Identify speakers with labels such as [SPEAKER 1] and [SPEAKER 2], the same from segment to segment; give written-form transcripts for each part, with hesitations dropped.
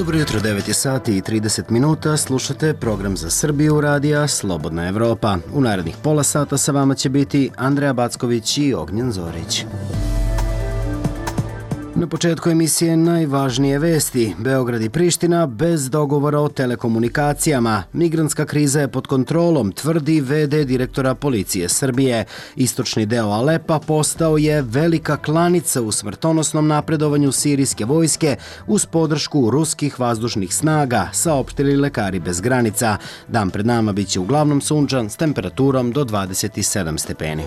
[SPEAKER 1] Dobro jutro, 9 je sati i 30 minuta, slušate program za Srbiju radija Slobodna Evropa. U narednih pola sata sa vama će biti Andreja Backović i Ognjen Zorić. Na početku emisije najvažnije vesti. Beograd i Priština bez dogovora o telekomunikacijama. Migrantska kriza je pod kontrolom, tvrdi VD direktora policije Srbije. Istočni deo Alepa postao je velika klanica u smrtonosnom napredovanju sirijske vojske uz podršku ruskih vazdušnih snaga, saopštili lekari bez granica. Dan pred nama biće uglavnom sunčan s temperaturom do 27 stepeni.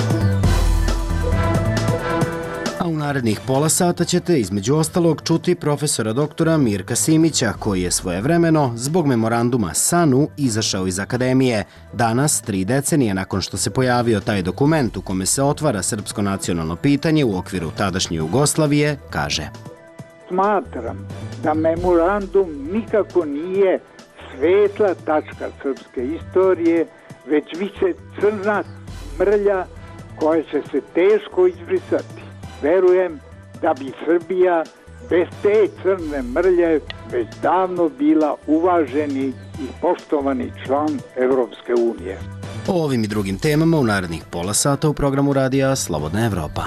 [SPEAKER 1] U narednih pola sata ćete između ostalog čuti profesora doktora Mirka Simića, koji je svojevremeno zbog memoranduma SANU izašao iz akademije. Danas, 3 decenije nakon što se pojavio taj dokument u kome se otvara srpsko nacionalno pitanje u okviru tadašnje Jugoslavije, kaže:
[SPEAKER 2] Smatram da memorandum nikako nije svetla tačka srpske istorije, već više crna mrlja koja će se teško izbrisati. Verujem da bi Srbija bez te crne mrlje već davno bila uvaženi i poštovani član Evropske unije.
[SPEAKER 1] O ovim i drugim temama u narednih pola sata u programu radija Slobodna Evropa.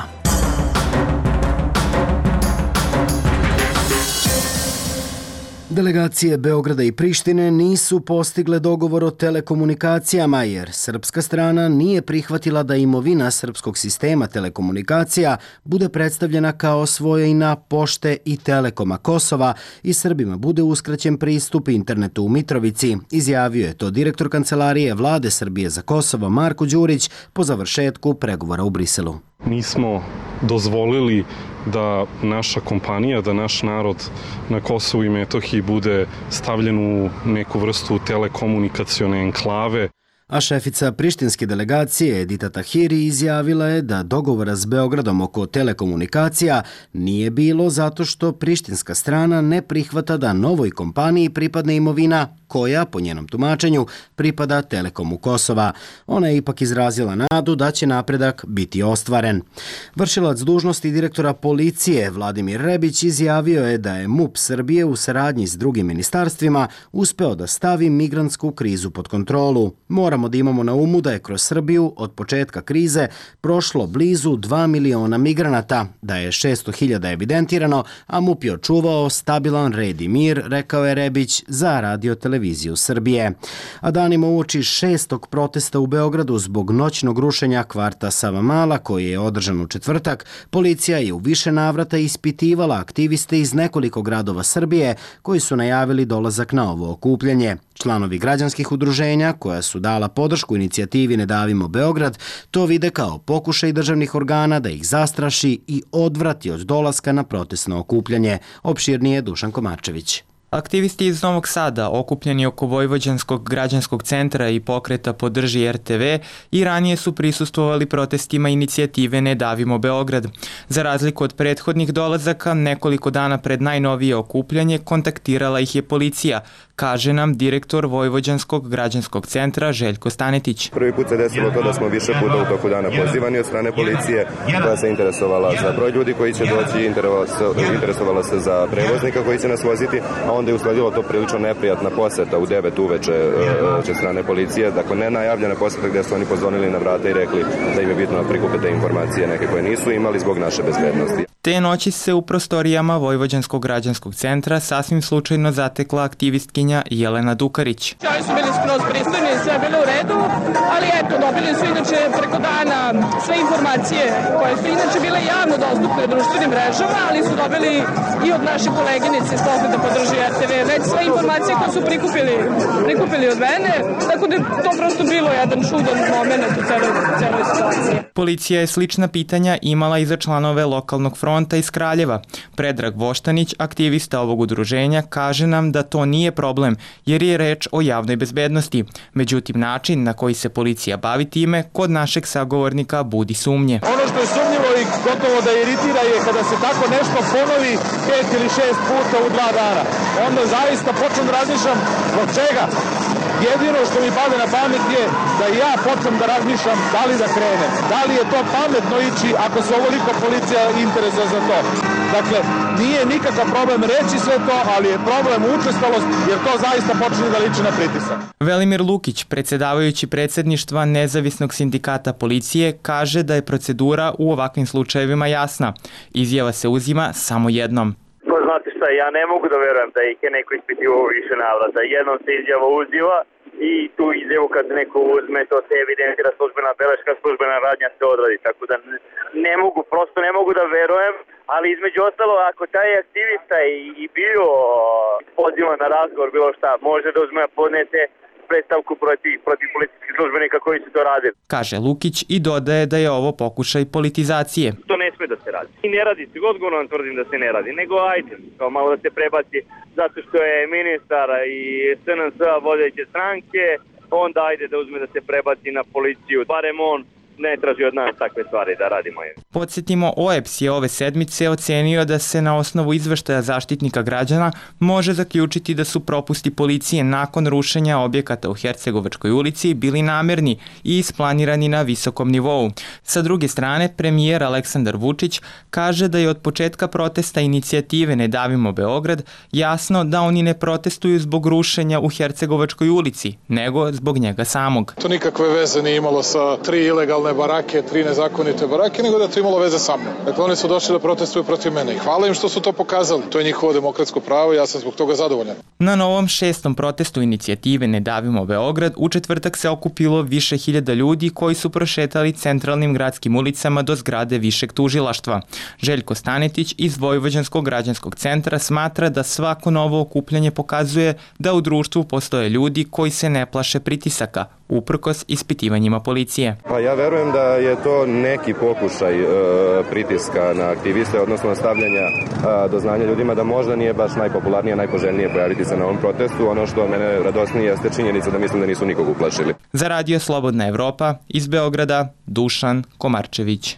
[SPEAKER 1] Delegacije Beograda i Prištine nisu postigle dogovor o telekomunikacijama jer srpska strana nije prihvatila da imovina srpskog sistema telekomunikacija bude predstavljena kao svojina Pošte i Telekoma Kosova i Srbima bude uskraćen pristup internetu u Mitrovici, izjavio je to direktor Kancelarije Vlade Srbije za Kosovo Marko Đurić po završetku pregovora u Briselu.
[SPEAKER 3] Nismo dozvolili da naša kompanija, da naš narod na Kosovu i Metohiji bude stavljen u neku vrstu telekomunikacione enklave.
[SPEAKER 1] A šefica prištinske delegacije Edita Tahiri izjavila je da dogovora s Beogradom oko telekomunikacija nije bilo zato što prištinska strana ne prihvata da novoj kompaniji pripadne imovina koja, po njenom tumačenju, pripada Telekomu Kosova. Ona je ipak izrazila nadu da će napredak biti ostvaren. Vršilac dužnosti direktora policije Vladimir Rebić izjavio je da je MUP Srbije u saradnji s drugim ministarstvima uspeo da stavi migrantsku krizu pod kontrolu. Moramo da imamo na umu da je kroz Srbiju od početka krize prošlo blizu 2 miliona migranata, da je 600.000 evidentirano, a MUP je očuvao stabilan red i mir, rekao je Rebić za Radio-televiziju Srbije. A danima uoči 6. protesta u Beogradu zbog noćnog rušenja kvarta Savamala, koji je održan u četvrtak, policija je u više navrata ispitivala aktiviste iz nekoliko gradova Srbije koji su najavili dolazak na ovo okupljanje. Članovi građanskih udruženja, koja su dala podršku inicijativi Ne davimo Beograd, to vide kao pokušaj državnih organa da ih zastraši i odvrati od dolaska na protestno okupljanje. Opširnije Dušan Komarčević.
[SPEAKER 4] Aktivisti iz Novog Sada, okupljeni oko Vojvođanskog građanskog centra i pokreta Podrži RTV, i ranije su prisustvovali protestima inicijative Ne davimo Beograd. Za razliku od prethodnih dolazaka, nekoliko dana pred najnovije okupljanje kontaktirala ih je policija, kaže nam direktor Vojvođanskog građanskog centra Željko Stanetić.
[SPEAKER 5] Prvi put se desilo to da smo više puta u toku dana pozivani od strane policije, koja se interesovala za broj ljudi koji će doći, interesovala se za prevoznika koji će nas voziti, a onda je usledilo to prilično neprijatna poseta u 9 uveče od strane policije, dakle nenajavljena poseta gdje su oni pozvonili na vrata i rekli da im je bitno da prikupe te informacije neke koje nisu imali zbog naše bezbednosti.
[SPEAKER 4] Te noći se u prostorijama Vojvođanskog građanskog centra sasvim slučajno zatekla aktivistkinja Jelena Dukarić.
[SPEAKER 6] Oni su bili skroz pristojni, sve bilo u redu, ali eto, dobili su inače preko dana sve informacije koje su inače bile javno dostupne u društvenim mrežama, ali su dobili i od naše koleginice iz pokreta Podrži RTV već sve informacije koje su prikupili od mene, tako da je to prosto bilo jedan čudan moment u celoj situaciji.
[SPEAKER 4] Policija je slična pitanja imala i za članove lokalnog fronta iz Kraljeva. Predrag Voštanić, aktivista ovog udruženja, kaže nam da to nije problem jer je reč o javnoj bezbednosti. Međutim, način na koji se policija bavi time kod našeg sagovornika budi sumnje.
[SPEAKER 7] Ono što je sumnjivo i gotovo da iritira je kada se tako nešto ponovi 5 ili 6 puta u 2 dana. Onda zaista počnem da razmišljam zbog čega. Jedino što mi pade na pamet je da ja počnem da razmišljam da li da krenem. Da li je to pametno ići ako se ovoliko policija interesuje za to. Dakle, nije nikakav problem reći sve to, ali je problem učestalost, jer to zaista počinje da liči na pritisak.
[SPEAKER 4] Velimir Lukić, predsjedavajući predsjedništva Nezavisnog sindikata policije, kaže da je procedura u ovakvim slučajevima jasna. Izjava se uzima samo jednom.
[SPEAKER 8] Znate šta, ja ne mogu da verujem da ih je neko ispitivao više navrata. Jednom se izjava uziva i tu izjavu kad neko uzme, to se evidentira službena beleška, službena radnja se odradi. Tako da prosto ne mogu da verujem, ali između ostalo, ako taj aktivista i bio pozivan na razgovor, bilo šta, može da uzme podnete predstavku protiv policijskih službenika koji su to radili.
[SPEAKER 4] Kaže Lukić i dodaje da je ovo pokušaj politizacije.
[SPEAKER 8] To ne sme da se radi. I ne radi se, odgovorno tvrdim da se ne radi, nego ajde, kao malo da se prebaci zato što je ministar i SNS vodeće stranke, onda ajde da uzme da se prebaci na policiju. Barem on ne traži od nas takve stvari da radimo.
[SPEAKER 4] Podsjetimo, OEBS je ove sedmice ocenio da se na osnovu izveštaja Zaštitnika građana može zaključiti da su propusti policije nakon rušenja objekata u Hercegovačkoj ulici bili namerni i isplanirani na visokom nivou. Sa druge strane, premijer Aleksandar Vučić kaže da je od početka protesta inicijative Ne davimo Beograd jasno da oni ne protestuju zbog rušenja u Hercegovačkoj ulici, nego zbog njega samog.
[SPEAKER 7] To nikakve veze nije imalo sa 3 ilegalne barake, 3 nezakonite barake, nego da to imalo veze sa mnom. Dakle, oni su došli da protestuju protiv mene i hvala im što su to pokazali. To je njihovo demokratsko pravo i ja sam zbog toga zadovoljan.
[SPEAKER 4] Na novom 6. protestu inicijative Ne davimo Beograd u četvrtak se okupilo više hiljada ljudi koji su prošetali centralnim gradskim ulicama do zgrade Višeg tužilaštva. Željko Stanetić iz Vojvođanskog građanskog centra smatra da svako novo okupljanje pokazuje da u društvu postoje ljudi koji se ne plaše pritisaka, uprkos ispitivanjima policije.
[SPEAKER 5] Pa ja verujem da je to neki pokušaj pritiska na aktiviste, odnosno stavljanja do znanja ljudima da možda nije baš najpopularnije, najpoželjnije pojaviti se na ovom protestu. Ono što mene radosnije jeste činjenica da mislim da nisu nikog uplašili.
[SPEAKER 4] Za Radio Slobodna Evropa iz Beograda, Dušan Komarčević.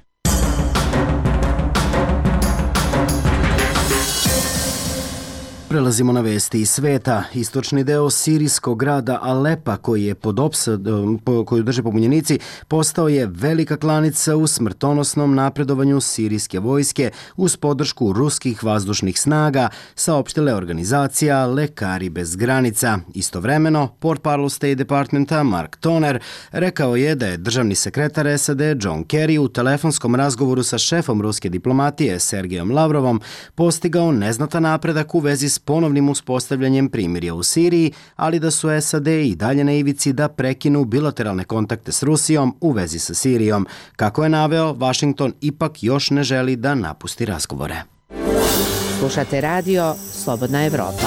[SPEAKER 1] Prelazimo na vesti iz sveta. Istočni deo sirijskog grada Alepa, koju drže pobunjenici, postao je velika klanica u smrtonosnom napredovanju sirijske vojske uz podršku ruskih vazdušnih snaga, saopštila je organizacija Lekari bez granica. Istovremeno, portparol State Departmenta Mark Toner rekao je da je državni sekretar SAD John Kerry u telefonskom razgovoru sa šefom ruske diplomatije Sergejom Lavrovom postigao neznatan napredak u vezi s ponovnim uspostavljanjem primirja u Siriji, ali da su SAD i dalje na ivici da prekinu bilateralne kontakte s Rusijom u vezi sa Sirijom. Kako je naveo, Washington ipak još ne želi da napusti razgovore.
[SPEAKER 9] Slušate radio Slobodna Evropa.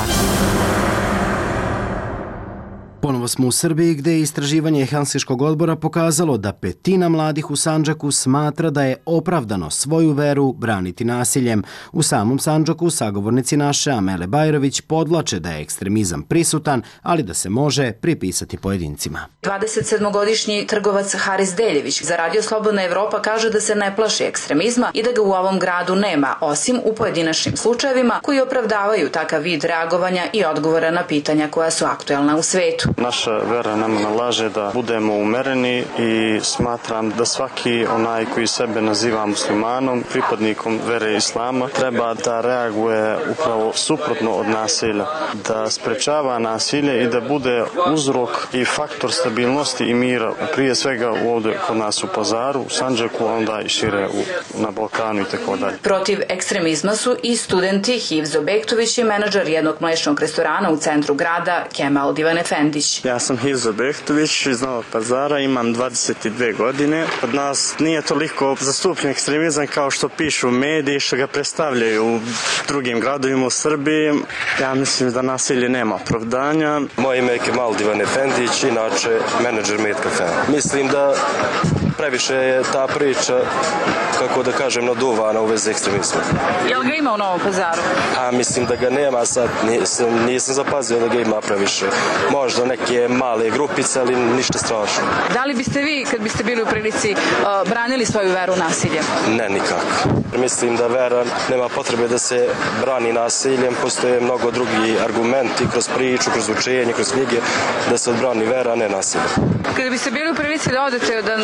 [SPEAKER 1] Ponovo smo u Srbiji gdje je istraživanje Helsinškog odbora pokazalo da 1/5 mladih u Sandžaku smatra da je opravdano svoju veru braniti nasiljem. U samom Sandžaku sagovornici naše Amele Bajrović podvlače da je ekstremizam prisutan, ali da se može pripisati pojedincima.
[SPEAKER 10] 27-godišnji trgovac Haris Deljević za Radio Slobodna Evropa kaže da se ne plaši ekstremizma i da ga u ovom gradu nema, osim u pojedinačnim slučajevima koji opravdavaju takav vid reagovanja i odgovora na pitanja koja su aktuelna u svetu.
[SPEAKER 11] Naša vera nam nalaže da budemo umereni i smatram da svaki onaj koji sebe naziva muslimanom, pripadnikom vere islama, treba da reaguje upravo suprotno od nasilja, da sprečava nasilje i da bude uzrok i faktor stabilnosti i mira, prije svega ovdje kod nas u Pazaru, u Sandžaku, onda i šire na Balkanu i tako dalje.
[SPEAKER 10] Protiv ekstremizma su i studenti. Hivzo Bektović je menadžer jednog mlečnog restorana u centru grada, Kemal Divan Efendić.
[SPEAKER 11] Ja sam Hivzo Bektović iz Novog Pazara, imam 22 godine. Kod nas nije toliko zastupljen ekstremizam kao što pišu mediji, što ga predstavljaju u drugim gradovima u Srbiji. Ja mislim da nasilje nema opravdanja.
[SPEAKER 12] Moje ime je Kemal Divan Efendić, inače menadžer Med Cafea. Mislim da previše je ta priča, kako da kažem, naduvana u vezi ekstremizma.
[SPEAKER 10] Jel ga ima u Novom Pazaru?
[SPEAKER 12] Mislim da ga nema, sad nisam zapazio da ga ima previše. Možda neke male grupice, ali ništa strašno.
[SPEAKER 10] Da li biste vi, kad biste bili u prilici, branili svoju veru nasiljem?
[SPEAKER 12] Ne, nikako. Mislim da vera nema potrebe da se brani nasiljem, postoje mnogo drugi argumenti kroz priču, kroz učenje, kroz knjige, da se odbrani vera, a ne nasilje.
[SPEAKER 10] Kada biste bili u prilici da odete da neko rat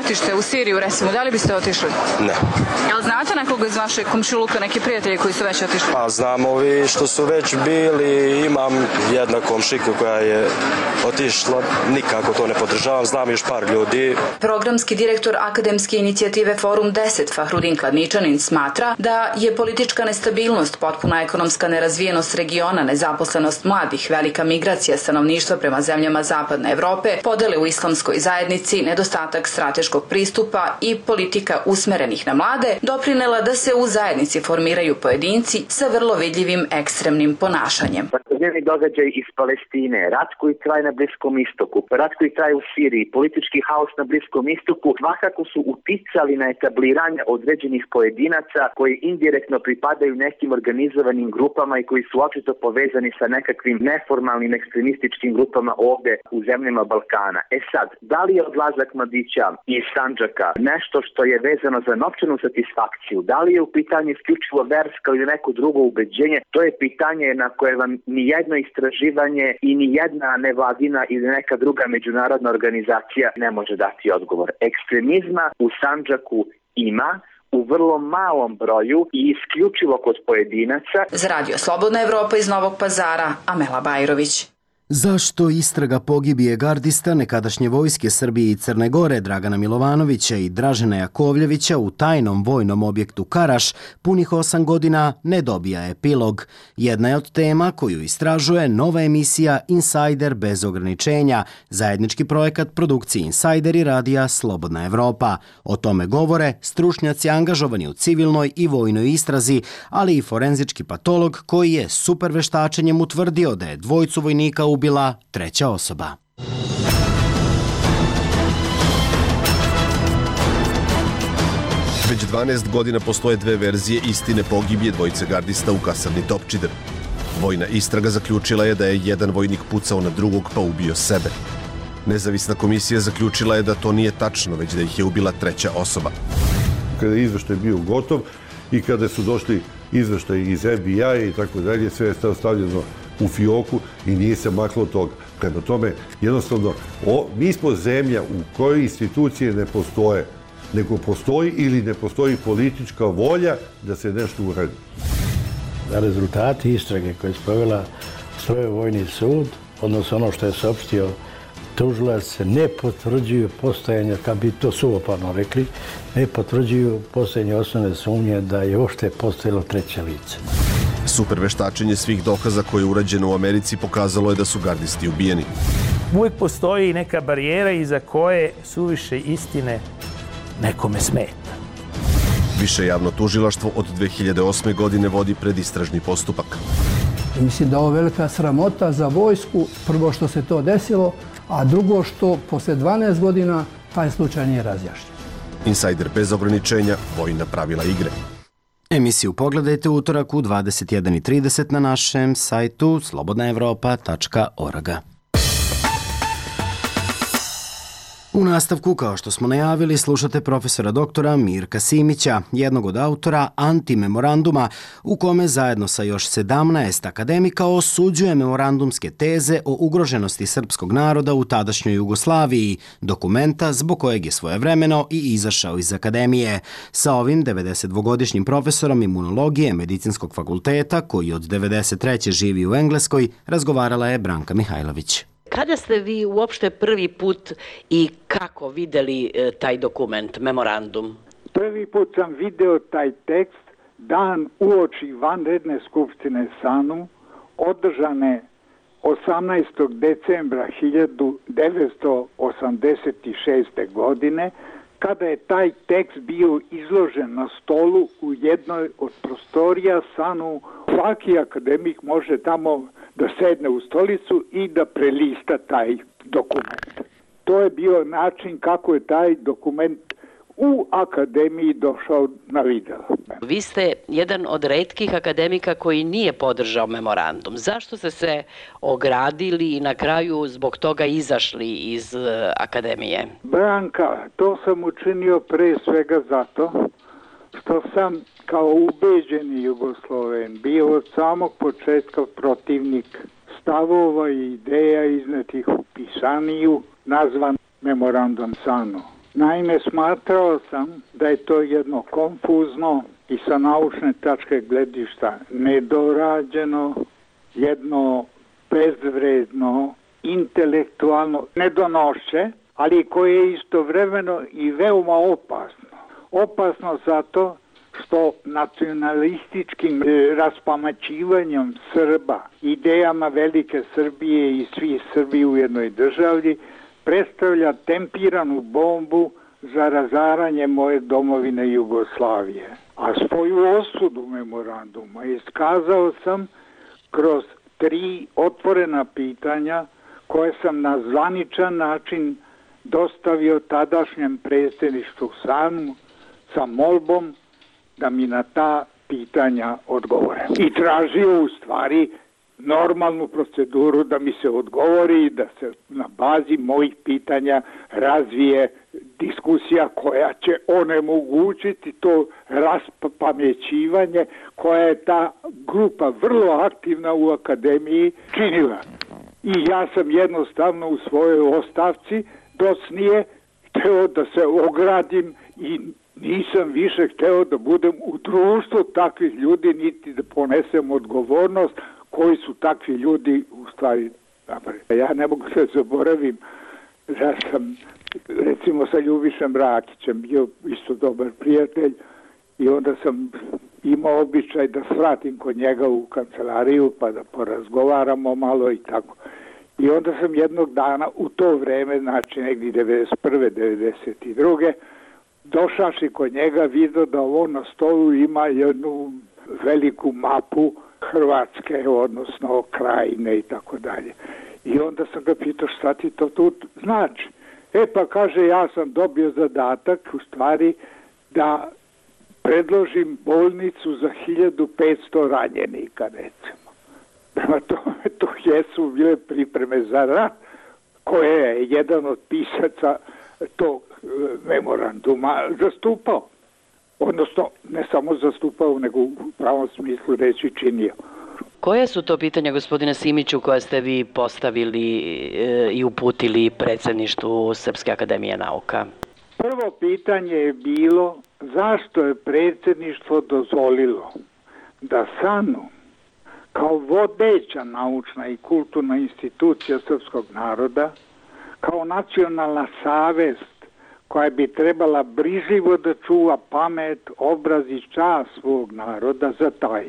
[SPEAKER 10] ratište u Siriju, recimo, da li biste otišli?
[SPEAKER 12] Ne.
[SPEAKER 10] Jel znate nekog iz vaše komšiluka, neki prijatelji koji su već otišli?
[SPEAKER 12] Pa znam ovi što su već bili, imam jedna komšika koja je otišla, nikako to ne podržavam, znam još par ljudi.
[SPEAKER 10] Programski direktor akademske inicijative Forum 10, Fahrudin Kladničanin, smatra da je politička nestabilnost, potpuna ekonomska nerazvijenost regiona, nezaposlenost mladih, velika migracija stanovništva prema zemljama Zapadne Evrope, podele u islamskoj zajednici, nedostatak strateškog pristupa i politika usmerenih na mlade doprinela da se u zajednici formiraju pojedinci sa vrlo vidljivim ekstremnim ponašanjem.
[SPEAKER 13] Svakodnevni događaj iz Palestine, rat koji traje na Bliskom istoku, rat koji traje u Siriji, politički haos na Bliskom istoku, svakako su uticali na etabliranje određenih pojedinaca koji indirektno pripadaju nekim organizovanim grupama i koji su očito povezani sa nekakvim neformalnim ekstremističkim grupama ovde u zemljama Balkana. Sad, da li je odlazak mladića iz Sandžaka nešto što je vezano za novčanu satisfakciju, da li je u pitanju isključivo verska ili neko drugo ubeđenje, to je pitanje na koje vam ni jedno istraživanje i ni jedna nevladina ili neka druga međunarodna organizacija ne može dati odgovor. Ekstremizma u Sandžaku ima, u vrlo malom broju i isključivo kod pojedinaca.
[SPEAKER 10] Za Radio Slobodna Evropa iz Novog Pazara, Amela Bajrović.
[SPEAKER 1] Zašto istraga pogibije gardista nekadašnje vojske Srbije i Crne Gore Dragana Milovanovića i Dražena Jakovljevića u tajnom vojnom objektu Karaš punih 8 godina ne dobija epilog? Jedna je od tema koju istražuje nova emisija Insider bez ograničenja, zajednički projekat produkcije Insider i radija Slobodna Evropa. O tome govore stručnjaci angažovani u civilnoj i vojnoj istrazi, ali i forenzički patolog koji je super veštačenjem utvrdio da je dvojicu vojnika ubila treća osoba.
[SPEAKER 14] Već 12 godina postoje dve verzije istine pogibije dvojice gardista u kasarni Topčider. Vojna istraga zaključila je da je jedan vojnik pucao na drugog pa ubio sebe. Nezavisna komisija zaključila je da to nije tačno, već da ih je ubila treća osoba.
[SPEAKER 15] Kada je izveštaj bio gotov i kada su došli izveštaj iz FBI-a i tako dalje, sve je stavljeno u fioku i nije se maklo od toga. Prema tome, jednostavno, mi smo zemlja u kojoj institucije ne postoje, nego postoji ili ne postoji politička volja da se nešto uradi.
[SPEAKER 16] Rezultati istrage koje je sproveo Vojni sud, odnosno ono što je saopštio tužilac, ne potvrđuju postojanje, kad bi to suvoparno rekli, ne potvrđuju postojanje osnovne sumnje da je uopšte postojalo treće lice.
[SPEAKER 14] Super veštačenje svih dokaza koje je urađeno u Americi pokazalo je da su gardisti ubijeni.
[SPEAKER 17] Uvijek postoji neka barijera iza koje suviše istine nekome smeta.
[SPEAKER 14] Više javno tužilaštvo od 2008. godine vodi predistražni postupak.
[SPEAKER 18] Mislim da je ovo velika sramota za vojsku, prvo što se to desilo, a drugo što posle 12 godina taj slučaj nije razjašnjen.
[SPEAKER 14] Insider bez ograničenja, vojna pravila igre.
[SPEAKER 1] Emisiju pogledajte utorak u 21:30 na našem sajtu slobodnaevropa.org. U nastavku, kao što smo najavili, slušate profesora doktora Mirka Simića, jednog od autora antimemoranduma, u kome zajedno sa još 17 akademika osuđuje memorandumske teze o ugroženosti srpskog naroda u tadašnjoj Jugoslaviji, dokumenta zbog kojeg je svojevremeno i izašao iz akademije. Sa ovim 92-godišnjim profesorom imunologije Medicinskog fakulteta, koji od 93. živi u Engleskoj, razgovarala je Branka Mihajlović.
[SPEAKER 19] Kada ste vi uopšte prvi put i kako videli taj dokument, memorandum?
[SPEAKER 2] Prvi put sam video taj tekst dan uoči vanredne skupštine SANU, održane 18. decembra 1986. godine, kada je taj tekst bio izložen na stolu u jednoj od prostorija SANU. Svaki akademik može tamo da sedne u stolicu i da prelista taj dokument. To je bio način kako je taj dokument u akademiji došao na video.
[SPEAKER 19] Vi ste jedan od retkih akademika koji nije podržao memorandum. Zašto ste se ogradili i na kraju zbog toga izašli iz akademije?
[SPEAKER 2] Branka, to sam učinio pre svega zato što sam kao ubeđeni Jugosloven bio od samog početka protivnik stavova i ideja iznetih u pisaniju nazvan memorandum SANU. Naime, smatrao sam da je to jedno konfuzno i sa naučne tačke gledišta nedorađeno, jedno bezvredno, intelektualno nedonošće, ali koje je istovremeno i veoma opasno. Opasno zato što nacionalističkim raspamaćivanjem Srba, idejama velike Srbije i svih Srbi u jednoj državi, predstavlja tempiranu bombu za razaranje moje domovine Jugoslavije. A svoju osudu memoranduma iskazao sam kroz 3 otvorena pitanja koje sam na zvaničan način dostavio tadašnjem predsjedništvu SANU sa molbom da mi na ta pitanja odgovore. I tražio u stvari normalnu proceduru da mi se odgovori i da se na bazi mojih pitanja razvije diskusija koja će onemogućiti to raspamećivanje koja je ta grupa vrlo aktivna u akademiji činila. I ja sam jednostavno u svojoj ostavci docnije hteo da se ogradim i nisam više hteo da budem u društvu takvih ljudi, niti da ponesem odgovornost koji su takvi ljudi u stvari napravili. Ja ne mogu se zaboravim da sam recimo sa Ljubišem Rakićem bio isto dobar prijatelj i onda sam imao običaj da svratim kod njega u kancelariju pa da porazgovaramo malo i tako. I onda sam jednog dana u to vreme, znači negdje 91. 92. došavši kod njega vidio da on na stolu ima jednu veliku mapu Hrvatske, odnosno Krajine i tako dalje. I onda sam ga pitao šta ti to tu znači. Pa kaže, ja sam dobio zadatak u stvari da predložim bolnicu za 1500 ranjenika, recimo. Prema tome, to jesu bile pripreme za rat, koje je jedan od pisaca tog memoranduma zastupao. Odnosno, ne samo zastupao, nego u pravom smislu reći činio.
[SPEAKER 19] Koje su to pitanja, gospodine Simiću, koje ste vi postavili i uputili predsjedništvu Srpske akademije nauka?
[SPEAKER 2] Prvo pitanje je bilo zašto je predsjedništvo dozvolilo da SANU kao vodeća naučna i kulturna institucija srpskog naroda, kao nacionalna savest koja bi trebala brižljivo da čuva pamet, obraz i čast svog naroda zataji.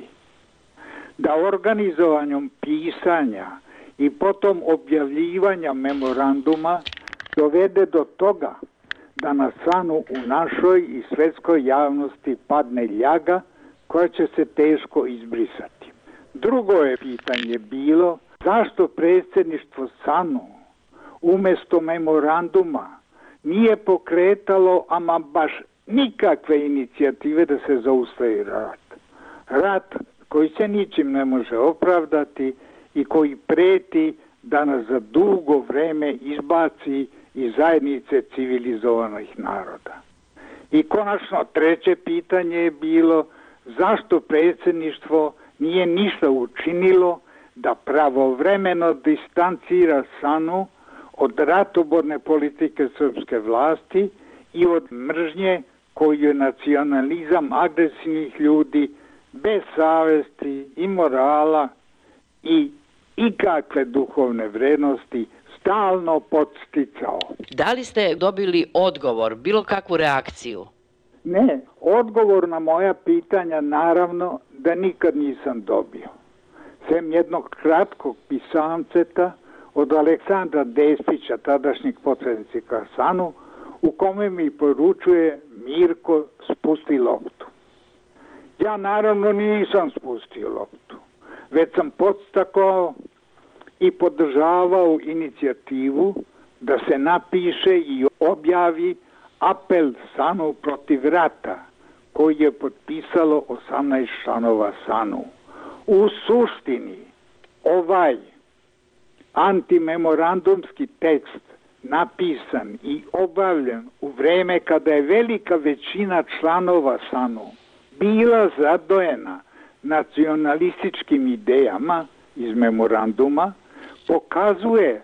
[SPEAKER 2] Da organizovanjem pisanja i potom objavljivanja memoranduma dovede do toga da na SANU u našoj i svetskoj javnosti padne ljaga koja će se teško izbrisati. Drugo je pitanje bilo zašto predsjedništvo SANU umjesto memoranduma nije pokretalo ama baš nikakve inicijative da se zaustavi rat. Rat koji se ničim ne može opravdati i koji preti da nas za dugo vreme izbaci iz zajednice civilizovanih naroda. I konačno treće pitanje je bilo zašto predsjedništvo nije ništa učinilo da pravovremeno distancira SANU od ratoborne politike srpske vlasti i od mržnje koju je nacionalizam agresivnih ljudi bez savesti i morala i ikakve duhovne vrednosti stalno podsticao.
[SPEAKER 19] Da li ste dobili odgovor, bilo kakvu reakciju?
[SPEAKER 2] Ne, odgovor na moja pitanja naravno da nikad nisam dobio. Sem jednog kratkog pisanceta od Aleksandra Despića, tadašnjeg potpredsjednika SANU, u kome mi poručuje Mirko, spusti loptu. Ja naravno nisam spustio loptu, već sam podstakao i podržavao inicijativu da se napiše i objavi apel SANU protiv rata koji je potpisalo 18 članova SANU. U suštini ovaj antimemorandumski tekst napisan i obavljen u vreme kada je velika većina članova SANU bila zadojena nacionalističkim idejama iz memoranduma, pokazuje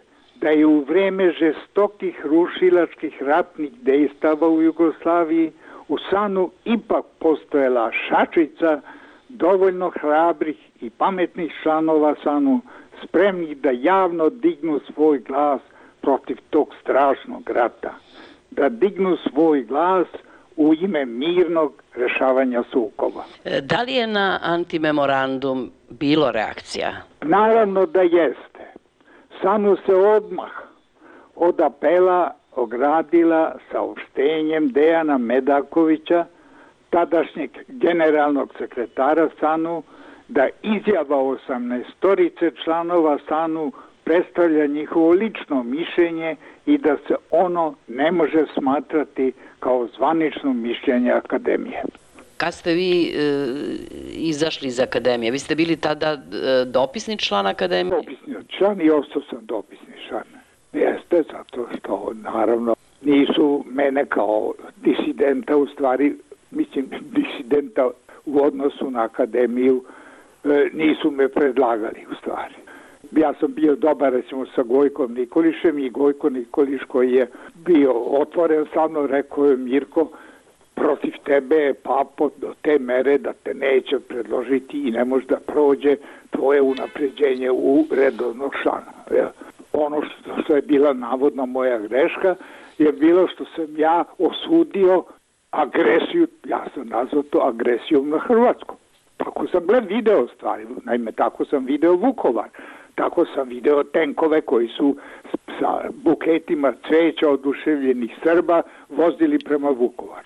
[SPEAKER 2] da je u vreme žestokih rušilačkih ratnih dejstava u Jugoslaviji u SANU ipak postojala šačica dovoljno hrabrih i pametnih članova SANU, spremnih da javno dignu svoj glas protiv tog strašnog rata, da dignu svoj glas u ime mirnog rešavanja sukoba.
[SPEAKER 19] Da li je na antimemorandum bilo reakcija?
[SPEAKER 2] Naravno da jeste. SANU se odmah od apela ogradila saopštenjem Dejana Medakovića, tadašnjeg generalnog sekretara SANU, da izjava 18 članova SANU predstavlja njihovo lično mišljenje i da se ono ne može smatrati kao zvanično mišljenje akademije.
[SPEAKER 19] Kad ste vi izašli iz akademije? Vi ste bili tada dopisni član akademije?
[SPEAKER 2] Dopisni član i ostao sam dopisni član. Jeste, zato što naravno nisu mene kao disidenta, u stvari, mislim, disidenta u odnosu na akademiju, nisu me predlagali u stvari. Ja sam bio dobar recimo sa Gojkom Nikolišem i Gojko Nikoliš koji je bio otvoren sa mnom, rekao je Mirko, protiv tebe je papo do te mere da te neće predložiti i ne može da prođe tvoje unapređenje u redovnog člana. Ono što je bila navodna moja greška je bilo što sam ja osudio agresiju, ja sam nazvao to agresijom na Hrvatsku. Tako sam video stvari, naime tako sam video Vukovar, tako sam video tenkove koji su sa buketima cveća oduševljenih Srba vozili prema Vukovaru.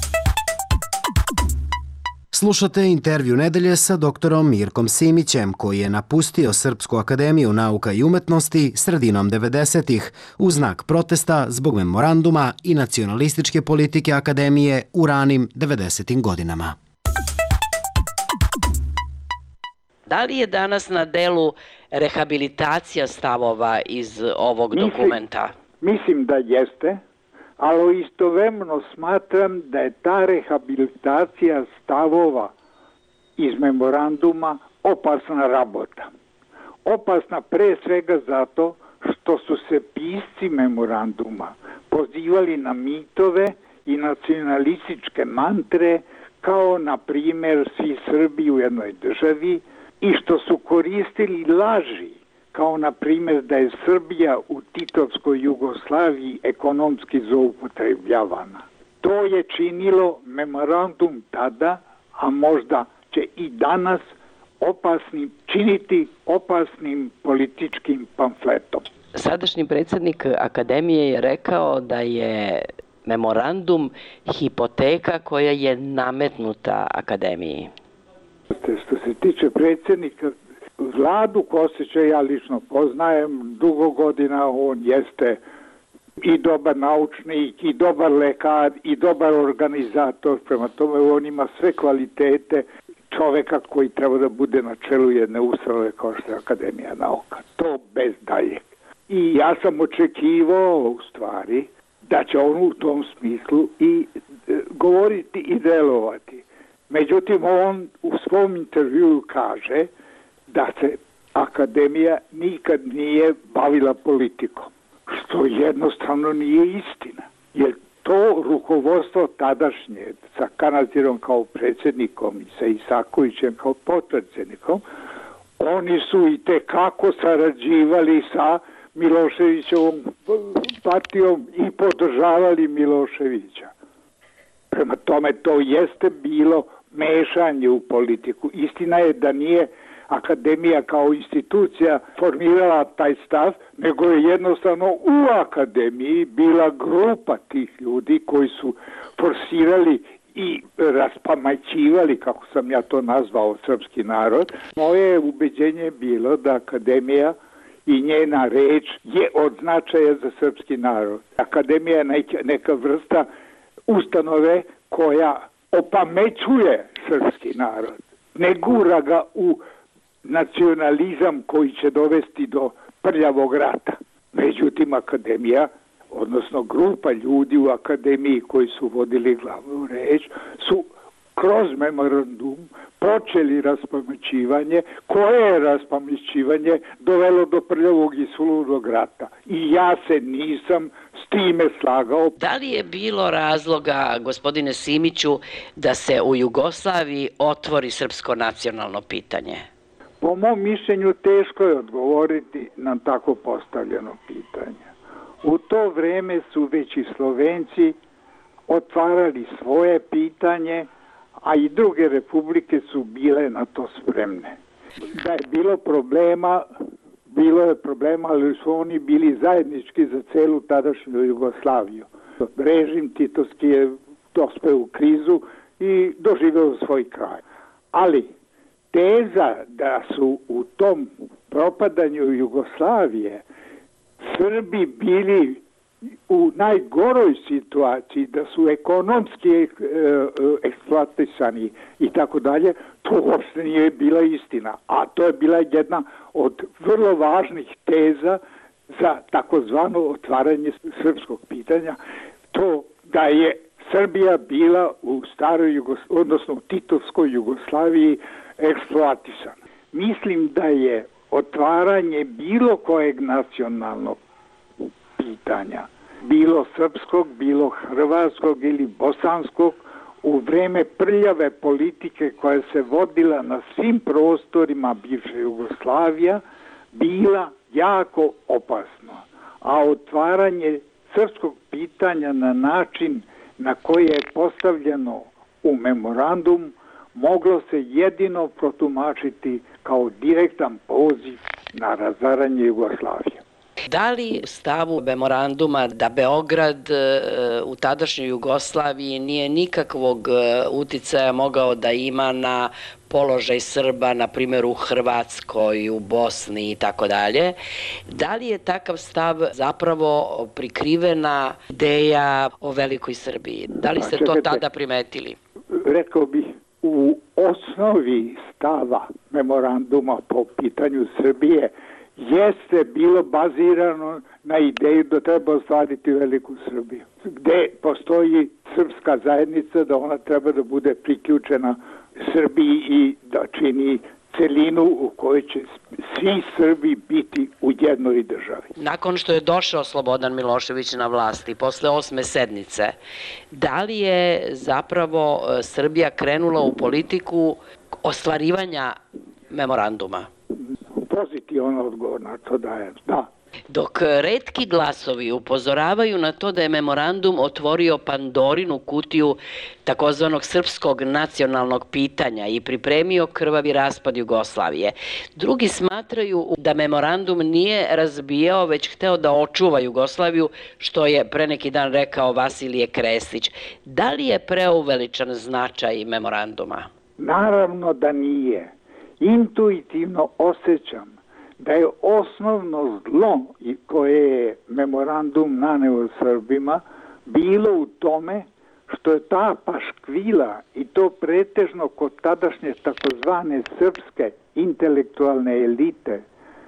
[SPEAKER 1] Slušate intervju nedelje sa doktorom Mirkom Simićem, koji je napustio Srpsku akademiju nauka i umetnosti sredinom 90-ih u znak protesta zbog memoranduma i nacionalističke politike akademije u ranim 90-im godinama.
[SPEAKER 19] Da li je danas na delu rehabilitacija stavova iz ovog dokumenta?
[SPEAKER 2] Mislim da jeste, ali istovremeno smatram da je ta rehabilitacija stavova iz memoranduma opasna rabota. Opasna pre svega zato što su se pisci memoranduma pozivali na mitove i nacionalističke mantre kao na primjer svi Srbi u jednoj državi i što su koristili laži kao na primjer da je Srbija u Titovskoj Jugoslaviji ekonomski zloupotrebljavana. To je činilo memorandum tada, a možda će i danas činiti opasnim političkim pamfletom.
[SPEAKER 19] Sadašnji predsjednik akademije je rekao da je memorandum hipoteka koja je nametnuta akademiji.
[SPEAKER 2] Što se tiče predsjednika, Vladu Kostića ja lično poznajem dugo godina, on jeste i dobar naučnik, i dobar lekar, i dobar organizator, prema tome on ima sve kvalitete čoveka koji treba da bude na čelu jedne ustanove kao što je Akademija nauka. To bez daljeg. I ja sam očekivao u stvari da će on u tom smislu i govoriti i delovati. Međutim, on u svom intervjuu kaže da se akademija nikad nije bavila politikom, što jednostavno nije istina. Jer to rukovodstvo tadašnje sa Kanazirom kao predsjednikom i sa Isakovićem kao potpredsjednikom, oni su i tekako sarađivali sa Miloševićevom partijom i podržavali Miloševića. Prema tome to jeste bilo mešanje u politiku. Istina je da nije akademija kao institucija formirala taj stav, nego je jednostavno u akademiji bila grupa tih ljudi koji su forsirali i raspamaćivali, kako sam ja to nazvao, srpski narod. Moje ubeđenje je bilo da akademija i njena reč je od značaja za srpski narod. Akademija je neka vrsta ustanove koja opamećuje srpski narod. Ne gura ga u nacionalizam koji će dovesti do prljavog rata. Međutim, akademija, odnosno grupa ljudi u akademiji koji su vodili glavnu reč, su kroz memorandum počeli raspamećivanje, koje je raspamećivanje dovelo do prljavog i suludog rata. I ja se nisam s time slagao.
[SPEAKER 19] Da li je bilo razloga, gospodine Simiću, da se u Jugoslaviji otvori srpsko nacionalno pitanje?
[SPEAKER 2] Po mom mišljenju teško je odgovoriti na tako postavljeno pitanje. U to vreme su već i Slovenci otvarali svoje pitanje, a i druge republike su bile na to spremne. Da je bilo je problema, ali su oni bili zajednički za celu tadašnju Jugoslaviju. Režim titovski je dospeo u krizu i doživeo svoj kraj. Ali teza da su u tom propadanju Jugoslavije Srbi bili u najgoroj situaciji, da su ekonomski eksploatisani i tako dalje, to uopšte nije bila istina. A to je bila jedna od vrlo važnih teza za takozvano otvaranje srpskog pitanja. To da je Srbija bila u staroj odnosno u Titovskoj Jugoslaviji eksploatisana. Mislim da je otvaranje bilo kojeg nacionalnog pitanja, bilo srpskog, bilo hrvatskog ili bosanskog, u vreme prljave politike koja se vodila na svim prostorima bivše Jugoslavija, bila jako opasno. A otvaranje srpskog pitanja na način na koji je postavljeno u memorandum moglo se jedino protumačiti kao direktan poziv na razaranje Jugoslavije.
[SPEAKER 19] Da li stavu memoranduma da Beograd u tadašnjoj Jugoslaviji nije nikakvog uticaja mogao da ima na položaj Srba, na primjer u Hrvatskoj, u Bosni i tako dalje, da li je takav stav zapravo prikrivena ideja o velikoj Srbiji? Da li ste to tada primetili?
[SPEAKER 2] Rekao bih, u osnovi stava memoranduma po pitanju Srbije jeste bilo bazirano na ideju da treba ostvariti veliku Srbiju, gde postoji srpska zajednica, da ona treba da bude priključena Srbiji i da čini celinu u kojoj će svi Srbi biti u jednoj državi.
[SPEAKER 19] Nakon što je došao Slobodan Milošević na vlasti, posle 8. sednice, da li je zapravo Srbija krenula u politiku ostvarivanja memoranduma?
[SPEAKER 2] Pozitivan odgovor na to dajem, da.
[SPEAKER 19] Dok retki glasovi upozoravaju na to da je memorandum otvorio Pandorinu kutiju takozvanog srpskog nacionalnog pitanja i pripremio krvavi raspad Jugoslavije, drugi smatraju da memorandum nije razbijao, već hteo da očuva Jugoslaviju, što je pre neki dan rekao Vasilije Krestić. Da li je preuveličan značaj memoranduma?
[SPEAKER 2] Naravno da nije. Intuitivno osjećam da je osnovno zlo koje je memorandum naneo Srbima bilo u tome što je ta paškvila, i to pretežno kod tadašnje takozvane srpske intelektualne elite,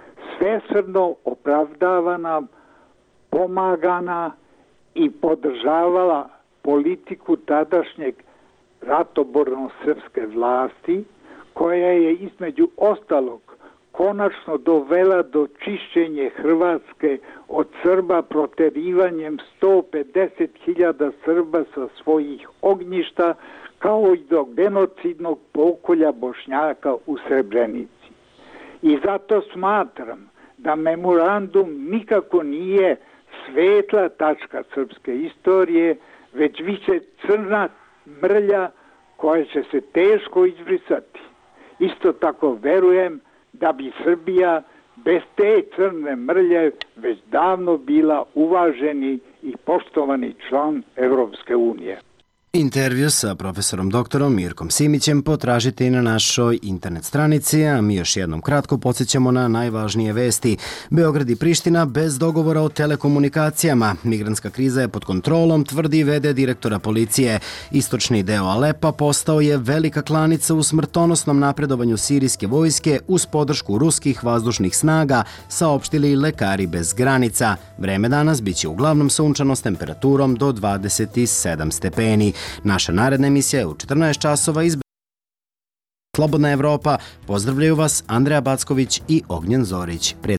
[SPEAKER 2] svesrdno opravdavana, pomagana i podržavala politiku tadašnjeg ratoborno-srpske vlasti, koja je između ostalog konačno dovela do čišćenja Hrvatske od Srba proterivanjem 150.000 Srba sa svojih ognjišta, kao i do genocidnog pokolja Bošnjaka u Srebrenici. I zato smatram da memorandum nikako nije svetla tačka srpske istorije, već više crna mrlja koja će se teško izbrisati. Isto tako verujem da bi Srbija bez te crne mrlje već davno bila uvaženi i poštovani član Evropske unije.
[SPEAKER 1] Intervju sa profesorom doktorom Mirkom Simićem potražite i na našoj internet stranici, a mi još jednom kratko podsjećamo na najvažnije vesti. Beograd i Priština bez dogovora o telekomunikacijama. Migrantska kriza je pod kontrolom, tvrdi v.d. direktora policije. Istočni deo Alepa postao je velika klanica u smrtonosnom napredovanju sirijske vojske uz podršku ruskih vazdušnih snaga, saopštili lekari bez granica. Vreme danas biće uglavnom sunčano s temperaturom do 27 stepeni. Naša naredna emisija je u 14 časova iz Slobodna Evropa. Pozdravljaju vas Andreja Backović i Ognjen Zorić.